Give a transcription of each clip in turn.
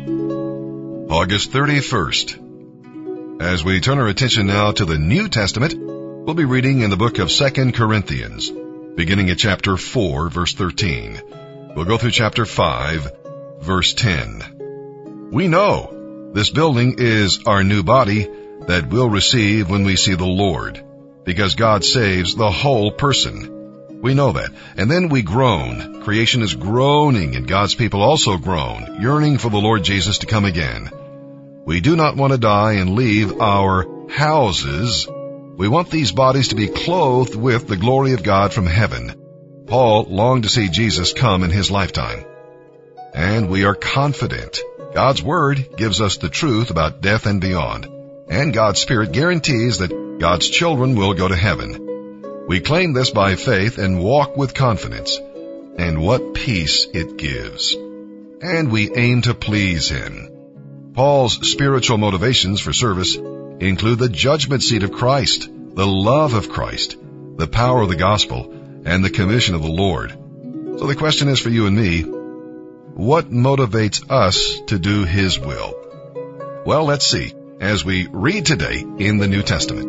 August 31st. As we turn our attention now to the New Testament, we'll be reading in the book of 2 Corinthians, beginning at chapter 4, verse 13. We'll go through chapter 5, verse 10. We know this building is our new body that we'll receive when we see the Lord, because God saves the whole person. We know that. And then we groan. Creation is groaning, and God's people also groan, yearning for the Lord Jesus to come again. We do not want to die and leave our houses. We want these bodies to be clothed with the glory of God from heaven. Paul longed to see Jesus come in his lifetime. And we are confident. God's Word gives us the truth about death and beyond. And God's Spirit guarantees that God's children will go to heaven. We claim this by faith and walk with confidence. And what peace it gives. And we aim to please Him. Paul's spiritual motivations for service include the judgment seat of Christ, the love of Christ, the power of the gospel, and the commission of the Lord. So the question is for you and me, what motivates us to do His will? Well, let's see as we read today in the New Testament.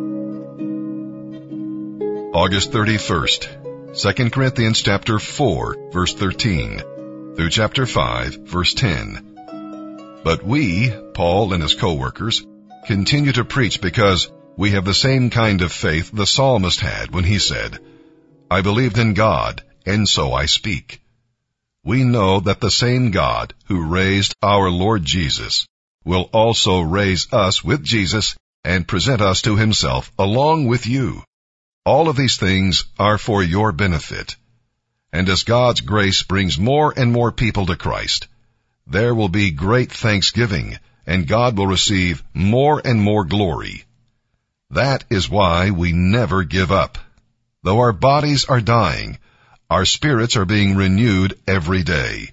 August 31st, 2 Corinthians chapter 4, verse 13, through chapter 5, verse 10. But we, Paul and his co-workers, continue to preach because we have the same kind of faith the psalmist had when he said, I believed in God, and so I speak. We know that the same God who raised our Lord Jesus will also raise us with Jesus and present us to Himself along with you. All of these things are for your benefit. And as God's grace brings more and more people to Christ, there will be great thanksgiving, and God will receive more and more glory. That is why we never give up. Though our bodies are dying, our spirits are being renewed every day.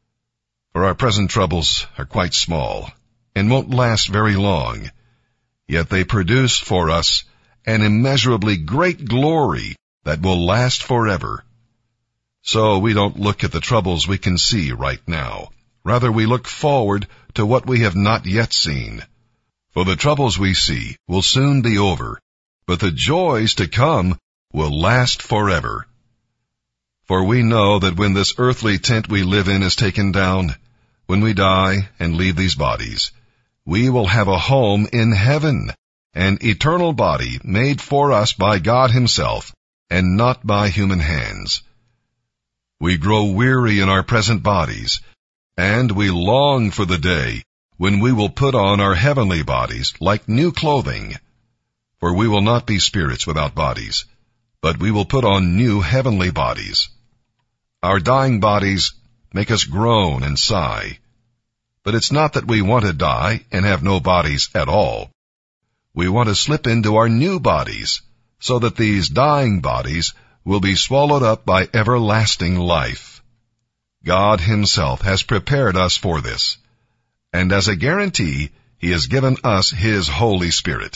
For our present troubles are quite small and won't last very long, yet they produce for us an immeasurably great glory that will last forever. So we don't look at the troubles we can see right now. Rather, we look forward to what we have not yet seen. For the troubles we see will soon be over, but the joys to come will last forever. For we know that when this earthly tent we live in is taken down, when we die and leave these bodies, we will have a home in heaven, an eternal body made for us by God Himself, and not by human hands. We grow weary in our present bodies, and we long for the day when we will put on our heavenly bodies like new clothing. For we will not be spirits without bodies, but we will put on new heavenly bodies. Our dying bodies make us groan and sigh. But it's not that we want to die and have no bodies at all. We want to slip into our new bodies, so that these dying bodies will be swallowed up by everlasting life. God Himself has prepared us for this, and as a guarantee, He has given us His Holy Spirit.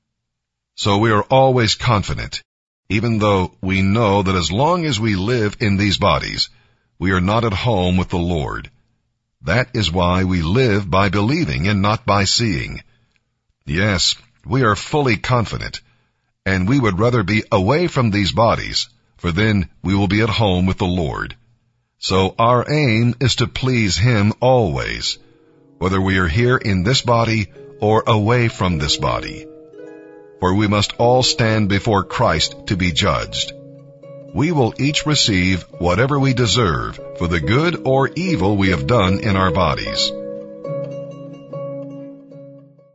So we are always confident, even though we know that as long as we live in these bodies, we are not at home with the Lord. That is why we live by believing and not by seeing. Yes, we are fully confident, and we would rather be away from these bodies, for then we will be at home with the Lord. So our aim is to please Him always, whether we are here in this body or away from this body. For we must all stand before Christ to be judged. We will each receive whatever we deserve for the good or evil we have done in our bodies.